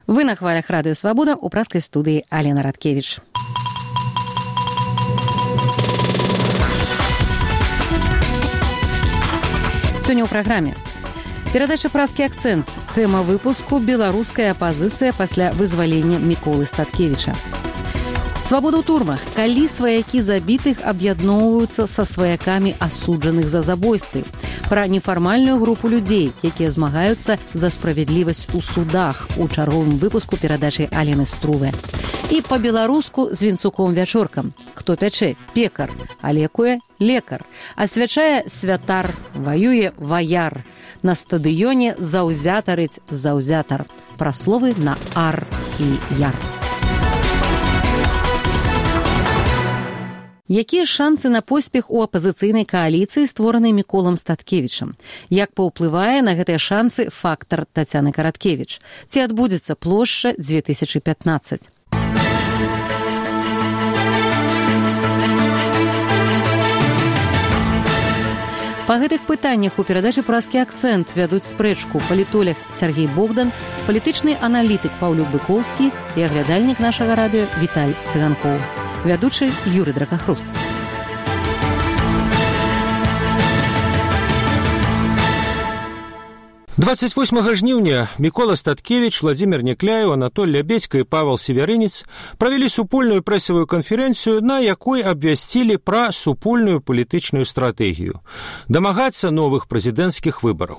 Вы на хвалях Радыё Свабода, у праскай студыі Алена Радкевіч. Сёння ў праграме. Перадача «Праскі акцэнт». Тэма выпуску «Беларуская апазіцыя пасля вызвалення Міколы Статкевіча». Свабода ў турмах. Калі сваякі забітых аб'ядноўваюцца са сваякамі асуджаных за забойствы. Пра нефармальную групу людзей, якія змагаюцца за справядлівасць у судах у чарговым выпуску перадачы Алены Струве. І па-беларуску з вінцуком-вячоркам. Хто пячэ? Пекар. А лекуе? Лекар. Асвячае святар. Ваюе ваяр. На стадыёне заўзятарыць заўзятар. Пра словы на ар і яр. Якія шансы на поспех у апазіцыйнай кааліцыі, створанай Міколам Статкевічам? Як паўплывае на гэтыя шансы фактар Тацяны Караткевіч? Ці адбудзецца плошча 2015? Па гэтых пытаннях у перадачы «Праскі акцэнт» вядуць спрэчку палітолог Сергей Богдан, палітычны аналітык Паўлюк Быкоўскі і аглядальнік нашага радыё Віталь Цыганкоў. Вядучы Юрый Дракахруст. «28 жніўня Мікола Статкевіч, Владзімір Някляеў, Анатоль Лябедзька і Павел Севярынец правялі супольную прэсавую канферэнцыю, на якой абвясцілі пра супольную палітычную стратэгію – дамагацца новых прэзідэнцкіх выбараў.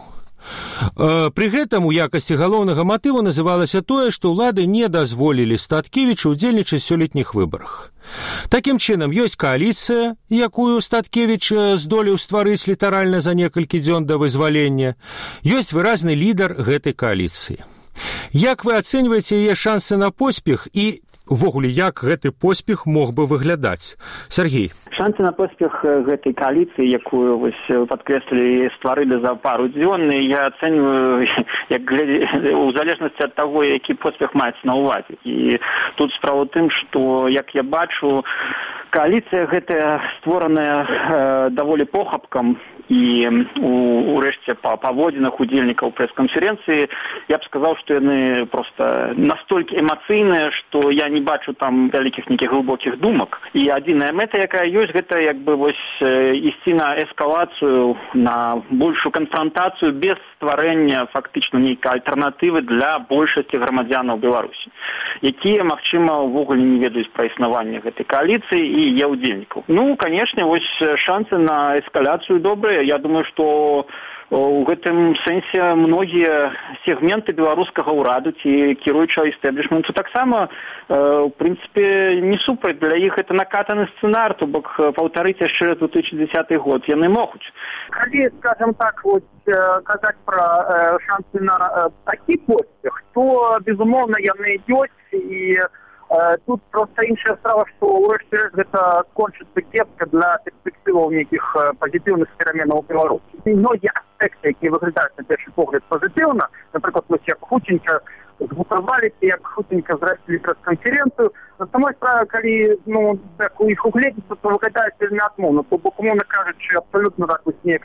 Пры гэтым у якасці галоўнага матыву называлася тое, што ўлады не дазволілі Статкевічу ўдзельнічаць у сёлетніх выбарах. Такім чынам, ёсць кааліцыя, якую Статкевіч здолеў стварыць літаральна за некалькі дзён да вызвалення. Ёсць выразны лідар гэтай кааліцыі. Як вы ацэньваеце яе шансы на поспех і увогуле, як гэты поспех мог бы выглядаць? Сергей. Шансы на поспех гэтай кааліцыі, якую вось падкрэслілі, стварылі за пару дзён, я ацэньваю як у залежнасці ад таго, які поспех маецца на ўвазе. І тут справа ў тым, што, як я бачу, кааліцыя гэтая створаная даволі похапкам, і урэшце па паводзінах удзельнікаў прэс-канферэнцыі я б сказаў, што яны проста настолькі эмацыйныя, што я не бачу там вялікіх нейкіх глыбокіх думак. І адзіная мэта, якая ёсць, гэта як бы вось ісці на эскалацыю, на большую канфрантацыю без стварэння фактычна нейкай альтэрнатывы для большасці грамадзянаў Беларусі, якія, магчыма, увогуле не ведаюць пра існаванне гэтай кааліцыі і яе ўдзельнікаў. Ну, канешне, вось шансы на эскаляцыю добрыя. Я думаю, што у гэтым сэнсе многія сегменты беларускага ўраду ці кіруючага істэблішменту таксама, у прынцыпе, не супраць. Для іх гэта накатаны сцэнар, то бок паўтарыць яшчэ 2010 год яны могуць. Калі, скажем так, вот, казаць пра шансы на такі поспех, то, безумоўна, яны ёсць, і тут проста іншая справа, што ўрэшце рэшт гэта кончыцца кепска для перспектываў нейкіх пазітыўных пераменаў у Беларусі. І многія аспекты, якія выглядаюць на першы погляд пазітыўна, напрыклад, вось як хутенька згутаваліся, як хутенька зрасцілі прес-канферэнцыю, на самой справе, калі так у іх угледзіцца, то выглядаюць вельмі адмоўна. То бок, умоўна кажучы, абсалютна так вось неяк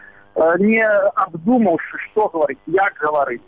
не абдумаўшы, што гаварыць, як гаварыць.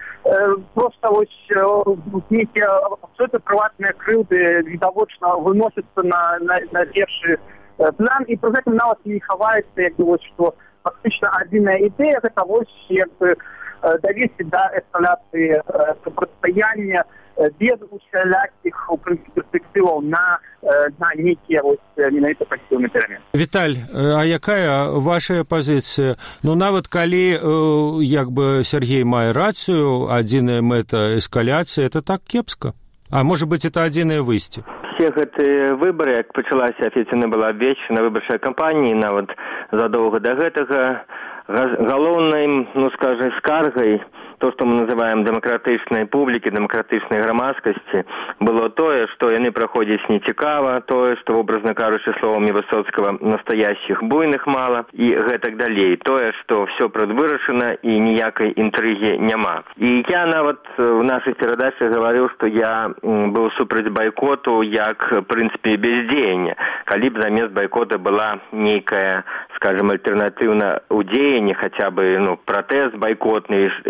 Проста вось нейкія абсолютна прыватныя крыўды відавочна выносяцца на першы план, і пры гэтым нават не хаваецца, як бы вось, што фактычна адзіная ідэя гэта вось як бы давесці да эскаляцыі супрацьстаяння без усялякіх перспектываў на нейкія менавіта пазітыўныя перамены. Віталь, а якая ваша пазіцыя? Ну, нават калі, як бы, Сергей мае рацыю, адзіная мэта эскаляцыя, это так кепска? А можа быць, это адзінае выйсце? Все гэтыя выбары, як пачалася афіцыйна была абвешчана выбарчая кампанія, нават задоўга да гэтага, галоўнай, ну, скажем, скаргай, то, што мы называем дэмакратычнай публікі, дэмакратычнай грамадскасці, было тое, што яны праходзяць нецікава, тое, што, образна кажучы, словамі Высоцкага, настоящих буйных мала, і гэтак далей. Тое, што ўсё прадвырашана і ніякай інтрыгі няма. І я нават в нашай перадачы гаварыў, што я быў супраць байкоту як, в прынцыпе, бездзеяння. Калі б замест байкота была нейкая, скажем, альтэрнатыўна ўдзеянне, хаця бы, ну, пратэст байкотны, што-небудзь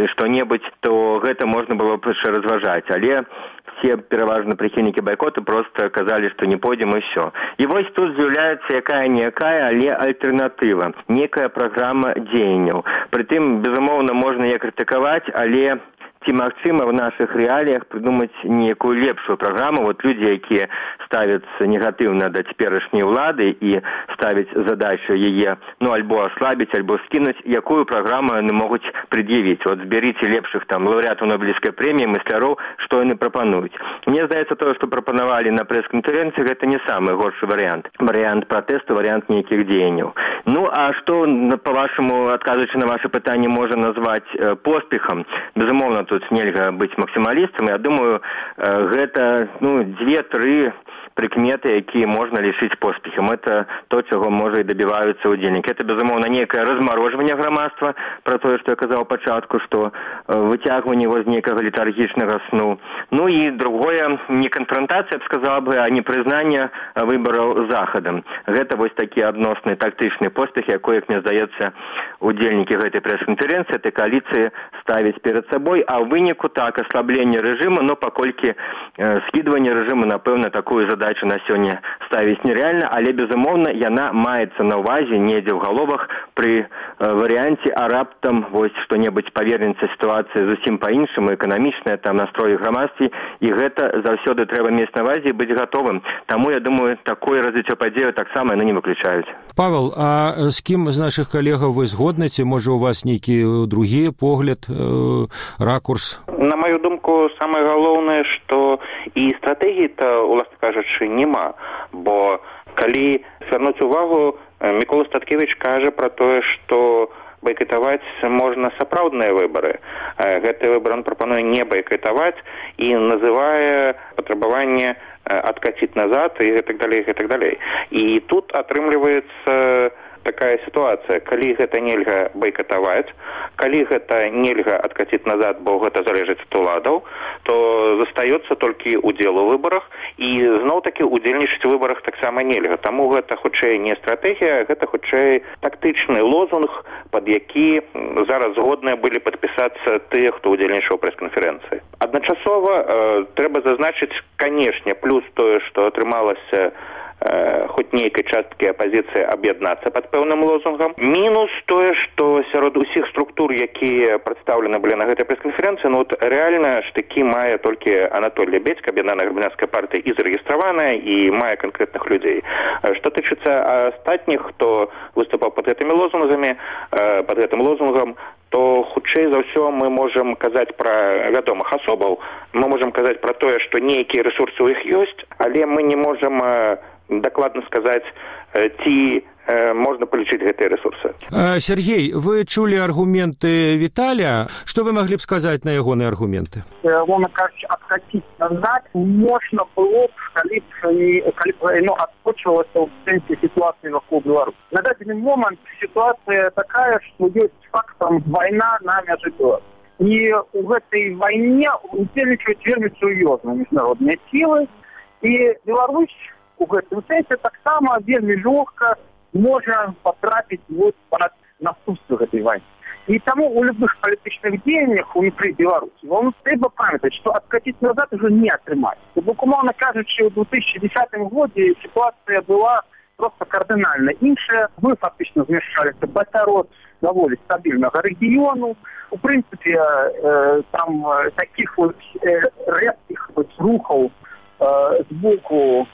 што-небудзь, то гэта можна было б яшчэ разважаць. Але все пераважна прыхільнікі байкоту просто казалі, што не пойдзем і ўсё. І вось тут з'яўляецца якая-ніякая, але альтэрнатыва, некая праграма дзеянняў. Прытым, безумоўна, можна яе крытыкаваць, але ці магчыма в наших рэаліях придумаць некую лепшую праграму. Вот людзі, якія ставяцца негатыўна да цяперашняй улады і ставяць задачу яе, альбо аслабіць, альбо скінуць, якую праграму яны могуць пред'явіць. Вот зберіце лепшых там лаўрэатаў Нобелевскай прэміі, мысляроў, што яны прапануюць. Мне здаецца, тое, што прапанавалі на прэс-канферэнцыі, гэта не самы горшы варыянт. Варыянт пратэсту, варыянт нейкіх дзеянняў. А што, па-вашаму, адказваючы на ваше пытанне, можа назваць поспехам? Безумоўна, тут нельга быць максімалістам. Я думаю, гэта 2-3 прыкметы, якія можна лічыць поспехам. Это то, чаго можа і дабіваюцца ўдзельнікі. Это, безумоўна, некае размарожванне грамадства, пра тое, што я казаў пачатку, што выцягванне з нейкага летаргічнага сну. І другое, не канфронтацыя, я б сказала бы, а не прызнанне выбараў захадам. Гэта вось такі адносны тактычны поспех, якой, як мне здаецца, удзельнікі гэтай прэс-канферэнцыі, этой кааліцыі ставяць перад сабой, а ў выніку так, аслабленне рэжыму, паколькі скідванне рэжыму, напэўна, такую задачу на сёння ставіць нереальна, але, безумоўна, яна маецца на ўвазе недзе ў галовах пры варыянце, а раптам вось што-небудзь павернецца сітуацыя зусім па-іншаму, эканамічная, там настрой грамадстве, і гэта заўсёды трэба мець на ўвазе і быць гатовым. Таму, я думаю, такое развіццё падзею таксама яны не выключаюць. Павел, а з кім з нашых калегаў вы згодны, ці можа у вас нейкі другі погляд, ракурс? На маю думку, самае галоўнае, што і стратэгіі-то, уласна кажучы, няма, бо калі звярнуць увагу, Мікола Статкевіч кажа пра тое, што байкатаваць можна сапраўдныя выбары. Гэтыя выбары он прапануе не байкатаваць і называе патрабаванне адкаціць назад і гэтак далей. І тут атрымліваецца такая ситуация, калі гэта нельга байкатаваць, калі гэта нельга адкаціць назад, бо гэта залежыць ад уладаў, то застаецца толькі удзел у выбарах, і зноў-такі удзельнічаць у выбарах таксама нельга. Таму гэта хутчэй не стратэгія, гэта хутчэй тактычны лозунг, пад які зараз згодныя былі падпісацца тыя, хто удзельнічаў у прэс-канферэнцыі. Адначасова трэба зазначыць, канешне, плюс тое, што атрымалася хоць нейкай часткі апазіцыі аб'яднацца пад пэўным лозунгам. Мінус тое, што сярод усіх структур, якія прадстаўлены былі на гэтай прэс-канферэнцыі, рэальна штыкі мае толькі Анатоль Лябедзька, Аб'яднаная грамадзянская партыя, і зарэгістраваная, і мае канкрэтных людзей. Што тычыцца астатніх, хто выступаў пад гэтымі лозунгамі, пад гэтым лозунгам, то хутчэй за ўсё мы можам казаць пра вядомых асобаў, мы можам казаць пра тое, што нейкія рэсурсы ў іх ёсць, але мы не можам дакладна сказаць, ці можна палічыць гэтыя рэсурсы. Сергей, вы чулі аргументы Віталя. Што вы маглі б сказаць на ягоныя аргументы? Вона кажучи, откатить назад можно было, калі б отскочивалася в сенсі ситуации вокруг Беларуси. На данный момент ситуация такая, что есть фактом война на меже Беларуси. И в этой войне удзельнічаюць вельмі сур'ёзна міжнародныя сілы, і Беларусь у гэтым сэнсе таксама вельмі лёгка можа потрапіць пад наступствы гэтай вайны. І таму у любых палітычных дзеяннях унутры Беларусі трэба памятаць, што адкаціць назад уже не атрымаць. Бо, умоўна кажучы, у 2010 годзе сітуацыя была просто кардынальна іншая. Мы фактычна змяшчаліся пасярод даволі стабільнага рэгіёну. У прынцыпе, там такіх рэзкіх рухаў з боку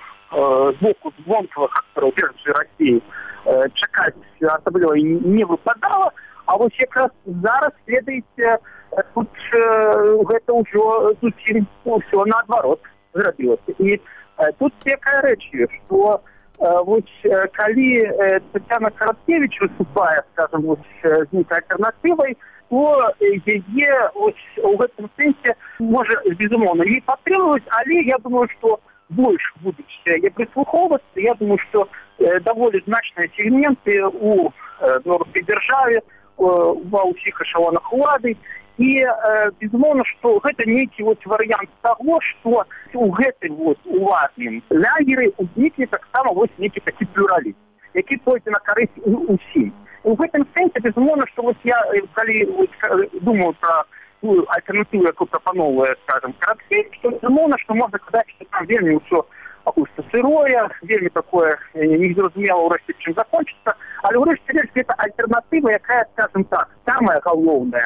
звонкавых актораў держачай России чакаць асабліва не выпадала, а вось якраз зараз, ведаеце, тут гэта ўжо зусім ўсё наадварот зрабілася. І тут якая рэч ёсць, што вось калі Тетяна Караткевич выступае, скажем, з нейкай альтэрнатывай, то яе у гэтым сэнсе можа, безумоўна, її падтрымліваць, але я думаю, што больш будуць яе прыслухоўвацца. Я думаю, што даволі значныя сегменты у беларускай дзяржаве, ва ўсіх эшалонах улады. І, безумоўна, што гэта нейкі варыянт таго, што у гэтым уладным лагеры ўзнікне таксама нейкі такі плюралізм, які пойдзе на карысць усім. У гэтым сэнсе, безумоўна, што я, калі думаю пра тую альтэрнатыву, якую прапановвае, скажем, Караткевіч, то безумоўна, што можна казаць, што там вельмі ўсё пакуль-што сырое, вельмі такое незразумела ўрэшце чым закончыцца, але ўрэшце рэшт гэта альтэрнатыва, якая, скажем так, самая галоўная,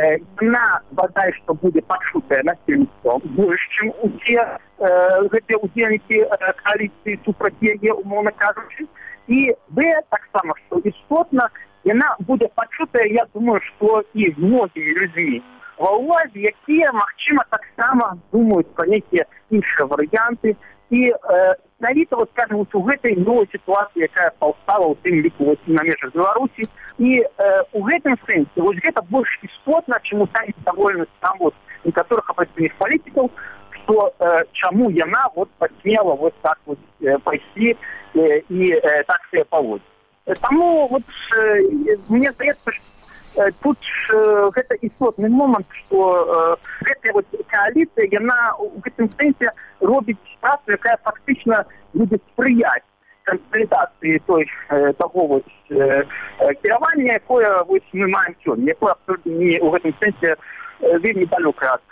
яна бадай што будзе пачутая насельніцтвам больш, чым усе гэтыя удзельнікі кааліцыі супраць яе, умоўна кажучы, і таксама, што істотна, яна будзе пачутая, я думаю, што і многімі людзьмі ва ўладзе, якія, магчыма, таксама думаюць пра нейкія іншыя варыянты. І навіта, вот, скажем, у гэтай новай сітуацыі, якая паўстала ў тым ліку на межах Беларусі, і у гэтым сэнсе вось гэта больш істотна, чым у тая незадаволенасць там вот некаторых апозіцыйных палітыкаў, што чаму яна вот пасмела вот так вот пайсці і так себе паводзіць. Таму вот мне здаецца, што тут гэта істотны момант, што гэтая вот кааліцыя, яна у гэтым сэнсе робіць працу, якая фактычна будзе спрыяць кансалідацыі таго вот кіравання, якое мы маем сёння, якое абсолютно не у гэтым сэнсе вельмі далёка ад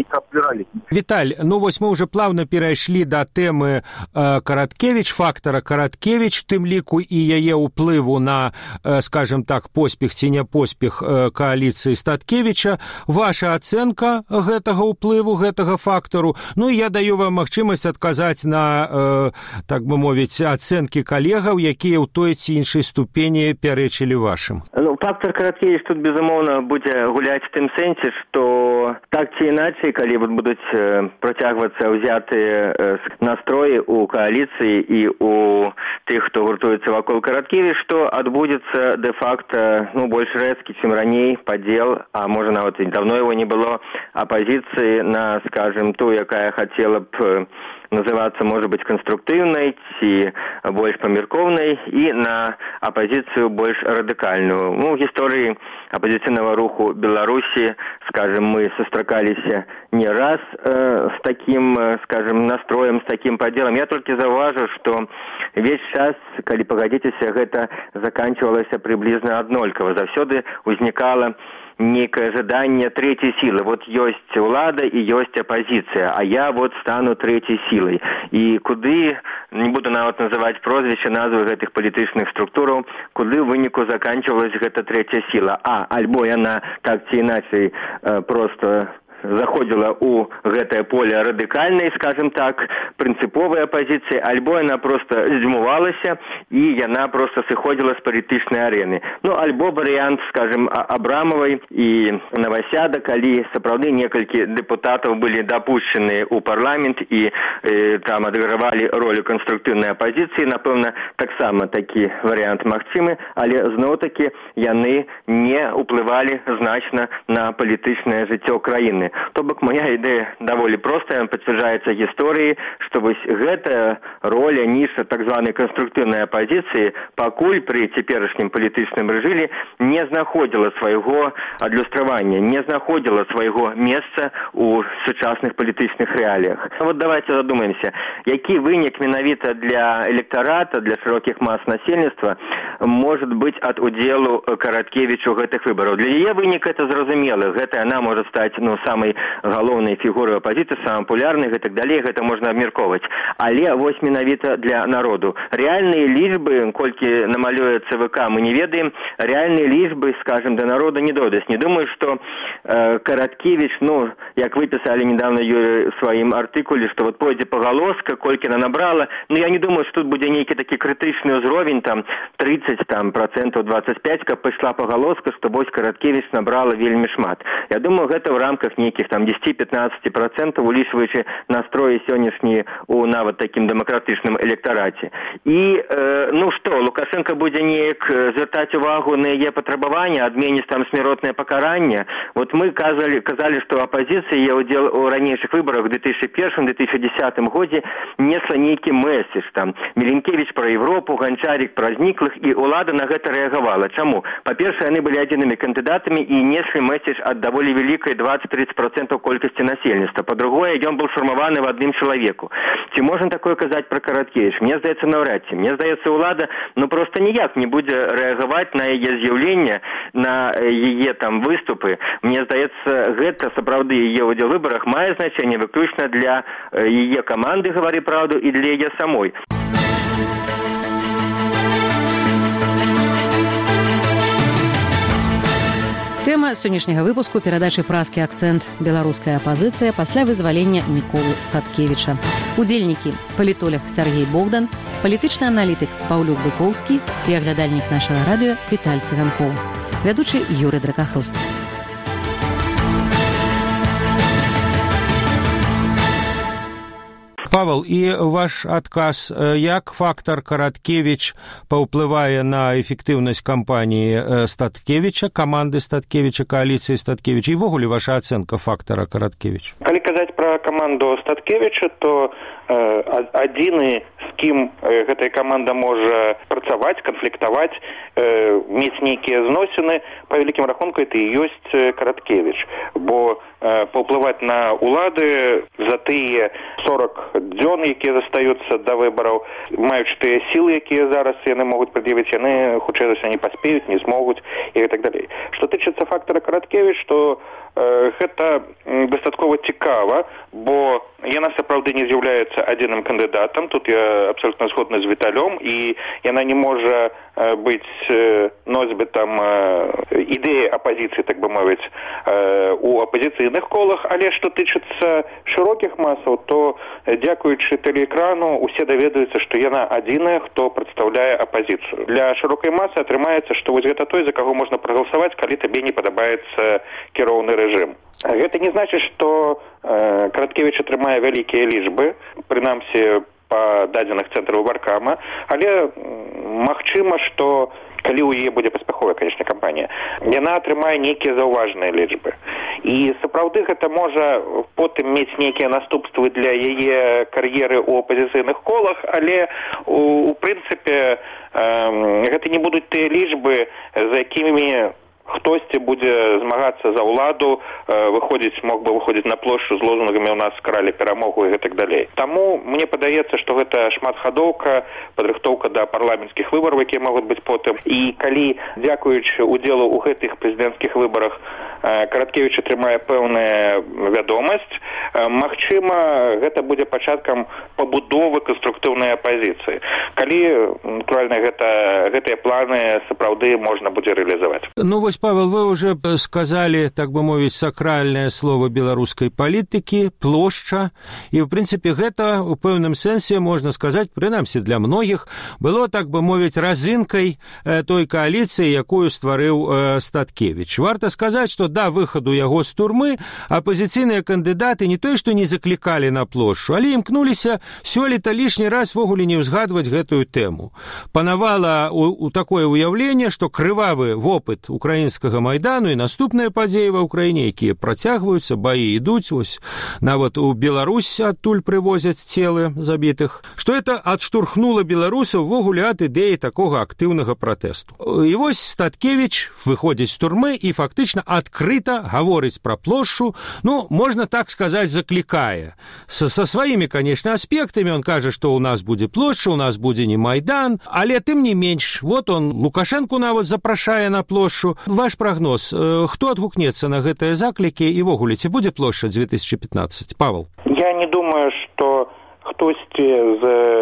Віталь, ну вось мы уже плавно перайшлі да тэмы Караткевіч, фактара Караткевіч, тым ліку і яе ўплыву на, скажем так, поспех ці не поспех кааліцыі Статкевіча. Ваша ацэнка гэтага ўплыву, гэтага фактару. Ну і я даю вам магчымасць адказаць на, так бы мовіць, ацэнкі калегаў, якія ў той ці іншай ступені пярэчылі вашым. Ну, фактар Караткевіч тут, безумоўна, будзе гуляць в тым сэнсе, што так ці іначай, калі будуць працягвацца ўзятыя настроі ў кааліцыі і ў тых, хто гуртуецца вакол Караткевіч, што адбудзецца дэ-факта, ну, больш рэзкі, чым раней, падзел, а можа нават і давно его не было, апазіцыі на, скажем, ту, якая хацела б называцца, может быть, конструктивной, ці больш памяркоўнай, і на апозіцыю больш радыкальную. Ну, в гісторыі апозіцыйнага руху Беларусі, скажем, мы сустракаліся не раз с таким, скажем, настроем, с таким поделом. Я только заўважу, что весь час, калі пагадзіцеся, гэта заканчивалася приблизно аднолькава. Заўсёды ўзнікала некое ожидание третьей силы. Вот есть влада и есть оппозиция, а я вот стану третьей силой. И куды, не буду нават называть прозвища, назвы гэтых палітычных структураў, куды в выніку заканчивалась гэта третья сила. Альбо яна так ці іначай просто заходзіла ў гэтае поле радыкальнай, скажем так, прынцыповай апозіцыі, альбо яна просто здзьмувалася і яна просто сыходзіла з палітычнай арэны. Ну, альбо варыянт, скажем, Абрамавай і Новасяда, калі сапраўды некалькі дэпутатаў былі дапушчаны ў парламент і там адыгравалі ролю канструктыўнай апозіцыі, напэўна, таксама такі варыянт магчымы, але зноў-такі яны не ўплывалі значна на палітычнае жыццё краіны. То бок моя ідэя даволі простая, пацвярджаецца гісторыяй, што вось гэтая роля, ніша так званай канструктыўнай апозіцыі пакуль пры цяперашнім палітычным рэжыле не знаходзіла свайго адлюстравання, не знаходзіла свайго месца ў сучасных палітычных рэаліях. Вот давайте задумаемся, які вынік менавіта для электарата, для шырокіх мас насельніцтва может быць ад удзелу Караткевіча ў гэтых выбараў. Для яе вынік это зразумела, гэта яна можа стаць, ну, самай галоўнай фігурай апозіцыі, самай папулярнай і так далей, гэта можна абмяркоўваць. Але вось менавіта для народу. Рэальныя лічбы, колькі намалюе ЦВК, мы не ведаем, рэальныя лічбы, скажем, для народа не дойдуць. Не думаю, што Караткевіч, ну, як вы пісалі недавно в сваім артыкуле, што вот пойдзе пагалоска, колькі она набрала, ну, я не думаю, што тут будзе нейкі такі крытычны ўзровень, там, 30%, 25%, каб пайшла пагалоска, што вось Караткевіч набрала вельмі шмат. Я думаю, гэта ў рамках нейкіх там 10-15%, улічваючы настроі сённяшнія у нават такім дэмакратычным электараце. І, ну што, Лукашенко будзе неяк звяртаць увагу на яе патрабаванне, адменіць там смяротнае пакаранне. Вот мы казалі, што апозіцыя апозіцыя, яе ўдзел у ранейшых выбарах у 2001-2010 годзе несла нейкі месседж. Там Міленкевіч пра Европу, Ганчарик пра зніклых, і ўлада на гэта рэагавала. Чаму? Па-першае, яны былі адзінымі кандыдатамі і неслі месседж ад даволі вялікай 20-30% колькасці насельніцтва. Па-другое, ён быў сфармаваны в адным чалавеку. Ці можна такое казаць пра Караткевіч? Мне здаецца, наўрад ці. Мне здаецца, ўлада просто ніяк не будзе рэагаваць на яе з'яўленне, на яе там выступы. Мне здаецца, гэта сапраўды яе ўдзел у выбарах мае значэнне выключна для яе каманды «Гавары праўду» і для яе самой. Тэма сённяшняга выпуску перадачы «Празкі акцэнт. Беларуская апазіцыя пасля вызвалення Міколы Статкевіча». Удзельнікі – палітолог Сергей Богдан, палітычны аналітык Паўлюк Быкоўскі і аглядальнік нашага радыё Віталь Цыганкоў. Вядучы Юрый Дракахруст. Павел, і ваш адказ, як фактор Караткевіч паўплывае на эфектыўнасць кампаніі Статкевіча, каманды Статкевіча, коаліцыі Статкевіча, і ввогуле ваша ацэнка фактора Караткевіч? Калі казаць пра каманду Статкевіча, то адзіны, з кім гэтая каманда можа працаваць, канфліктаваць, мець нейкія зносіны, па вялікім рахунку, это і ёсць Караткевіч. Бо паўплываць на ўлады за тыя 40 дзён, якія застаюцца да выбараў, маючы тыя сілы, якія зараз яны могуць прад'явіць, яны, хутчэй за ўсё, не паспеюць, не змогуць і так далей. Што тычыцца фактара Караткевіч, то гэта дастаткова цікава, бо яна сапраўды не з'яўляецца адзіным кандыдатам. Тут я абсолютно згодны з Віталём, і яна не можа быць носьбітам ідэі апозіцыі, так бы мовіць, у апозіцыйных колах, але што тычыцца шырокіх масаў, то дзякуючы тэлеэкрану усе даведаюцца, што яна адзіная, хто прадстаўляе апозіцыю. Для шырокай масы атрымаецца, што вось гэта той, за каго можна прагаласаваць, калі табе не падабаецца кіроўны рэжым. Гэта не значыць, што Караткевіч атрымае вялікія лічбы, прынамсі па дадзеных цэнтраў выбаркама, але магчыма, што калі ў яе будзе паспяховая, канечне, кампанія, яна атрымае нейкія заўважныя лічбы. І сапраўды гэта можа потым мець нейкія наступствы для яе кар'еры ў апозіцыйных колах, але у прынцыпе гэта не будуць тыя лічбы, за якімі хтосьці будзе змагацца за ўладу, мог бы выходзіць на плошчу з лозунгамі «У нас кралі перамогу» і так далей. Таму мне падаецца, што гэта шматхадоўка, падрыхтоўка да парламенцкіх выбараў, якія могуць быць потым. І калі, дзякуючы удзелу ў гэтых прэзідэнцкіх выбарах, Караткевіч атрымае пэўная вядомасць, магчыма, гэта будзе пачаткам пабудовы канструктыўнай апозіцыі. Калі, натуральна, гэтыя планы сапраўды можна будзе рэалізаваць. Ну, вось, Павел, вы уже сказали, так бы мовіць, сакральнае слово беларускай палітыкі, плошча, і, в прынцыпе, гэта, у пэўным сэнсе, можна сказаць, прынамсі для многіх, было, так бы мовіць, разынкай той коаліцыі, якую стварыў Статкевіч. Варта сказаць, што да выхаду яго з турмы апозіцыйныя кандыдаты не той, што не заклікалі на плошчу, але імкнуліся сёлета лішні раз ввогуле не ўзгадваць гэтую тэму. Панавала у такое ўяўленне, што крывавы вопыт украінскага майдану і наступныя падзеі ва ўкраіне, якія працягваюцца, баі ідуць, вось нават у Беларусь адтуль прывозяць целы забітых, што это адштурхнула беларусаў ввогуле ад ідэі такога актыўнага пратэсту. І вось Статкевіч выходзіць з турмы і фактычна адкрыта гаворыць пра плошчу, ну, можна так сказаць, заклікае. Са сваімі, конечно, аспектамі, он кажа, што у нас будзе плошча, у нас будзе не Майдан, але тым не менш, вот он Лукашэнку нават запрашае на плошчу. Ваш прагноз, хто адгукнецца на гэтыя заклікі і ввогуле, ці будзе плошча 2015? Павел? Я не думаю, што хтосьці з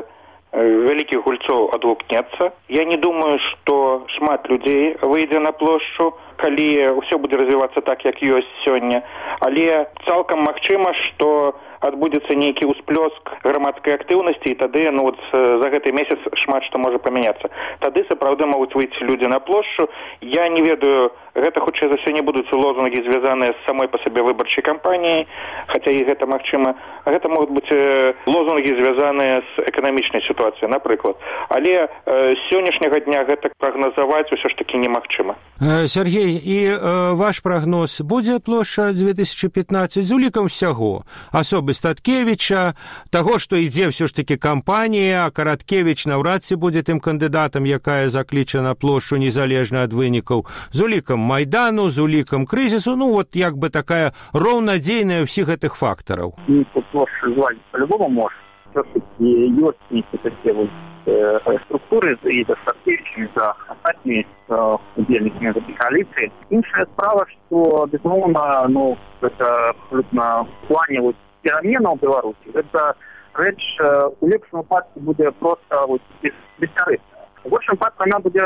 вялікіх гульцоў адгукнецца. Я не думаю, што шмат людзей выйдзе на плошчу, калі ўсё будзе развівацца так, як ёсць сёння. Але цалкам магчыма, што адбудзецца нейкі ўсплёск грамадскай актыўнасці, і тады, ну, вот, за гэты месяц шмат што можа памяняцца. Тады сапраўды могуць выйти людзі на плошчу. Я не ведаю, гэта хутчэй за ўсё не будуць лозунгі, звязаныя з самой па сабе выбарчай кампаніяй, хаця і гэта магчыма. Гэта могуць быць лозунгі, звязаныя з эканамічнай сітуацыяй сітуацыя, напрыклад. Але з сённяшняга дня гэта прагназаваць усё ж такі немагчыма. Сергей, і ваш прагноз, будзе плошча 2015 з улікам усяго? Асобы Статкевіча, таго, што ідзе ўсё ж такі кампанія, а Караткевіч наўрад ці будзе тым кандыдатам, якая заклічана плошчу незалежна ад вынікаў, з улікам Майдану, з улікам крызісу, ну вот як бы такая роўнадзейная ўсіх гэтых фактараў. Плошчу зваць по-любому можа. Все-таки ёсць нейкія такія вот структуры і за Статкевічам, за астатнімі удзельнікамі гэтай кааліцыі. Іншая справа, што, безумоўна, ну, гэта абсолютна в плане вот пераменаў ў Беларусі, гэта рэч у лепшым выпадку будзе проста вот бескарысная. У горшым выпадку яна будзе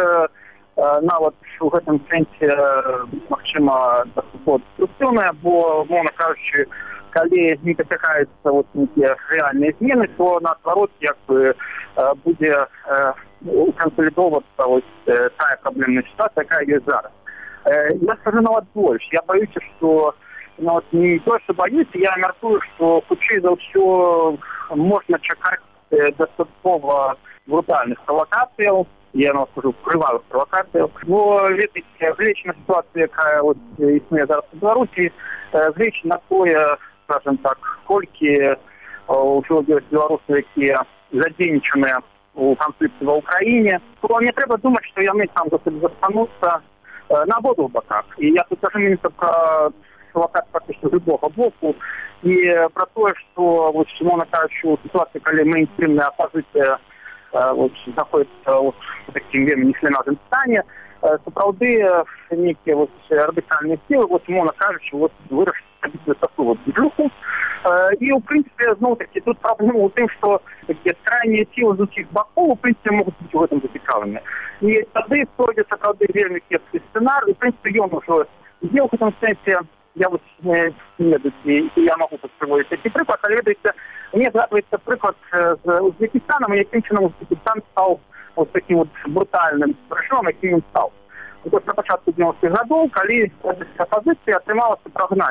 нават у гэтым сэнсе, магчыма, деструктыўная, бо, мовна кажучы, калі не досягаюцца вот нейкія рэальныя змены, то наадварот як бы будзе кансалідоўвацца вот тая праблемная сітуацыя, якая ёсць зараз. Я скажу нават больш. Я баюся, што вот, не то, што баюся, я мяркую, што хутчэй за ўсё можна чакаць дастаткова брутальных правакацыяў, я скажу, крывавых правакацыяў. Бо ведаеце, гледзячы на сітуацыю, якая вот існуе зараз у Беларусі, гледзячы на тое, скажем так, колькі ўжо ёсць беларусы, якія задзейнічаныя у канфлікце ва ўкраіне, то не трэба думаць, што яны там застануцца на абодвух баках. І я тут кажу менавіта пра правакацыю практычна з любога боку і пра тое, што вот мовна кажучы, у сітуацыі, калі мейнстрымная апазіцыя вот знаходіцца вот у такім вельмі несвінажым стане, сапраўды нейкія вот радыкальныя сілы, вот мовна кажучы, вот вырашаць такую вот движуху. И, в принципе, знову-таки, тут проблема в том, что такие крайние силы з усіх боков, в принципе, могут быть в этом зацікавлены. И тогда строится, правда, вельмі кепский сценарий, и, в принципе, он уже сделал в этом сенсе, я вот и я могу приводить эти приклад, але, видите, мне згадується приклад з Узбекистаном, і яким чином Узбекистан став вот таким вот брутальным режимом, яким він став. Вот на початку 90-х годов, коли оппозиция отрималась прогнать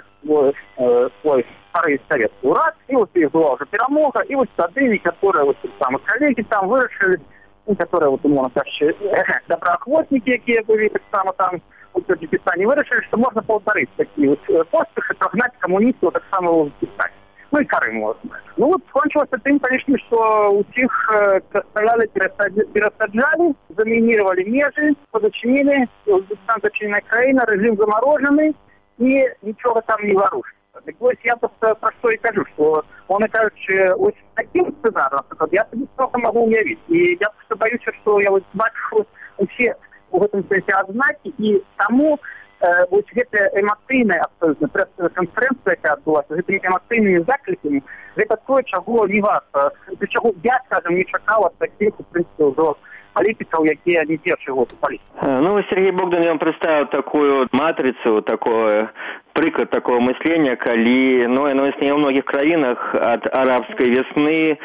свой старый советский урад, и вот их была уже перемога, и вот тогда некоторые вот самые коллеги там вырашили, некоторые вот умовно кажучи, доброохотники, які були так само там у Узбекистане, вирішили, що можна повторити такі от поспіхи, прогнати комуністів так само в Узбекистані. Ну и Крым можно. Ну вот кончилось тем, конечно, что у тех стояли, пересаджали, заминировали межи, подочинили, Узбекистан зачиненная краина, режим замороженный, и ничего там не ворушится. Так вот, я просто про что и кажу, что он и кажется, вот таким сценаром, я себе просто могу уявить. И я просто боюсь, что я вот бачу все в этом смысле ознаки, и тому вот гэта эмацыйная абсолютно прэс-канферэнцыя, якая адбылася, гэтымі эмацыйнымі заклікамі, гэта тое, чаго не варта, чаго я, скажем, не чакаў ад такіх, у прынцыпе, ўжо палітыкаў, якія не першы год у палітыцы. Ну, Сергей Богдан вам представил такую матрицу, такое прыклад такого мыслення, калі, ну, яно існуе ў многіх краінах, ад арабскай весны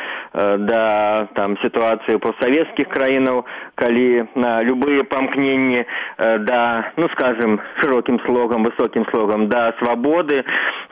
да там сітуацыі постсавецкіх краінаў, калі на любые памкненні да, ну, скажем, шырокім слогам, высокім слогам, да свабоды,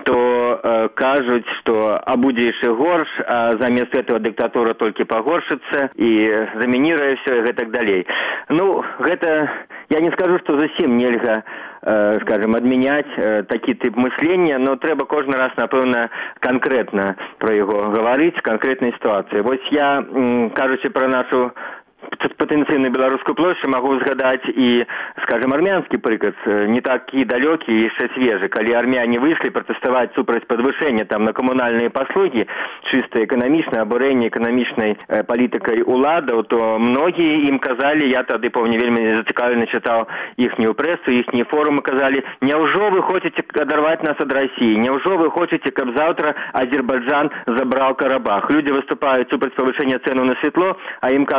то кажуць, што а будзе яшчэ горш, а замест этого дыктатура толькі пагоршыцца і замініруе ўсё і гэтак далей. Ну, гэта, я не скажу, што зусім нельга, скажем, адмяняць такі тип мыслення, но трэба кожны раз, напэўна, канкрэтна пра яго гаварыць, канкрэтнай сітуацыі. Вось я, кажучы пра нашу патэнцыйную беларускую плошчу, магу згадаць і, скажем, армянскі прыклад, не такі далёкі і яшчэ свежы. Калі армяне выйшлі пратэставаць супраць падвышэння там на камунальныя паслугі, чыста эканамічнае абурэнне эканамічнай палітыкай уладаў, то многія ім казалі, я тады, помню, вельмі зацікаўлена чытаў іхнюю прэсу, іхнія форумы, казалі: няўжо вы хочаце адарваць нас ад Расіі, няўжо вы хочаце, каб заўтра Азербайджан забраў Карабах. Людзі выступаюць супраць павышэння цэну на святло, а ім кажуць, што вы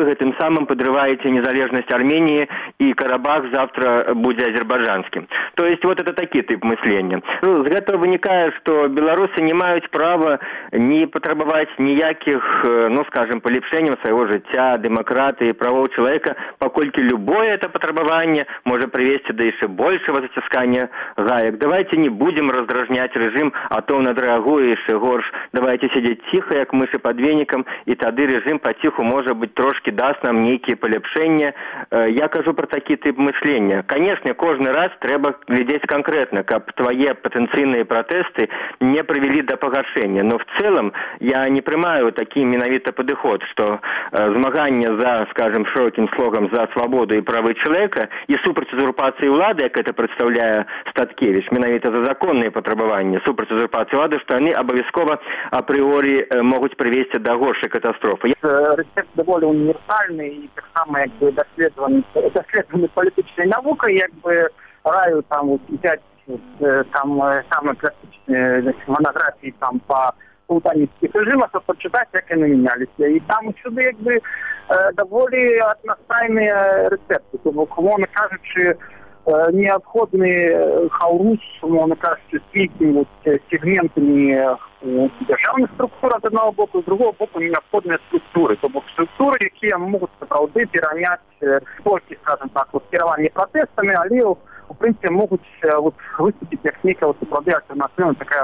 гэтым самым подрываете незалежность Армении, и Карабах завтра будет азербайджанским. То есть вот это такие тип мышления. Ну, с этого вынікает, что белорусы не имеют права не потребовать никаких, ну, скажем, полепшений своего життя, демократии, правов человека, покольки любое это потребование может привести до еще большего затискания гаек. Давайте не будем раздражнять режим, а то он отреагует еще горш. Давайте сидеть тихо, как мыши под веником, и тогда режим потиху, может быть, трошки даст нам некие полепшения. Я кажу про такие тип мышления. Конечно, каждый раз треба глядеть конкретно, как твои потенциальные протесты не привели до погашения. Но в целом я не принимаю такие менавито подход, что змагание за, скажем, широким слогом за свободу и правы человека и супраць узурпации влады, как это представляет Статкевич, менавито за законные потребования, супраць узурпации влады, что они обовязково априори могут привести до горшей катастрофы. Рецепт довольно универсальный и так само доследованный политической наукой, раю там вот взять там самые классичные монографии там по султанистских режимах, то почитать, как они менялись. И там всюди довольно одностайные рецепты. Тобто, умовно кажучи, необходный хаурус, умовно кажучи, с якимось сегментами державних структур з одного боку, з другого боку необхідні структури. Тобто структури, які можуть справді перейняти тільки, скажімо так, керування протестами, але в принципе, могут выступить как некая справді альтернативна така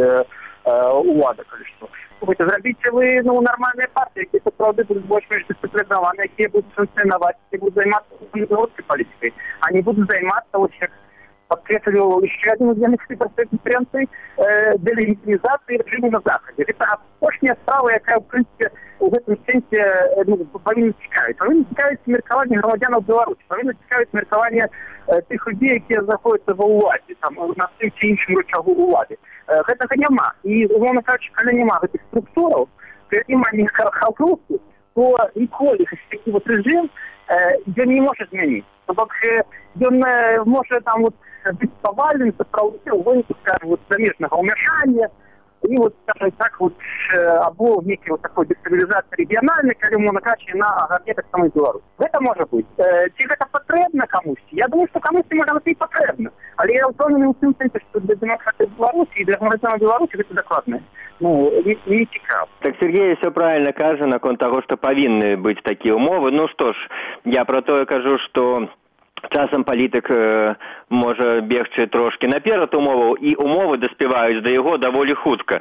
улада, коли що. Слухайте, зробіть ви нормальні партії, які справді будуть більш дисципліновані, які будуть функціонувати, які будуть займатися міжнародною політикою, а не будуть займатися, ось як подкреслил еще один из главных конференций, делегитимизации режима на Заходе. Это апошняя справа, яка, в принципе, в этом сенсі повинна цікавити. Повинна цікавити міркування громадян в Білорусі, повинна цікавити міркування тих людей, які знаходяться в владі, там, на тим чи іншому рычагу влади. Гэтага няма. І, умовно кажучи, коли нема гэтых структураў, коли нема ніякого хаосу, то ніколи такий режим ён не може змінити. Тобто ён може там бути повалений, справді у виніку, скажімо, заміжного умішання, і скажімо так, або в некій такої дестабілізації регіональної, коли мовно кажучи, на агарні так само і Білорусі. Це може бути. Чи це потрібно комусь? Я думаю, що комусь може бути і потрібно. Але я впевнений у цьому сенсі, що для демократії Білорусі і для громадян Білорусі це докладно. Не цікаво. Так Сергей все правильно каже на конт того, что повинны быть такие умовы. Ну что ж, я про то и кажу, что часам палітик може бегчы трошки наперад умоваў, і умовы даспяваюць да яго даволі хутка.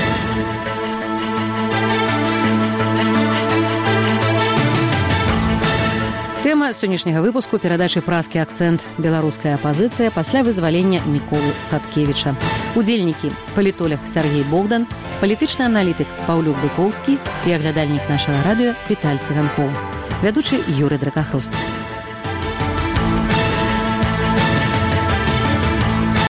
Тэма сённяшняга выпуску перадачы «Празкі акцэнт. Беларуская апазіцыя пасля вызвалення Міколы Статкевіча». Удзельнікі – палітолог Сергей Богдан, палітычны аналітык Паўлюк Быкоўскі і аглядальнік нашага радыё Віталь Цыганкоў. Вядучы Юрый Дракахруст.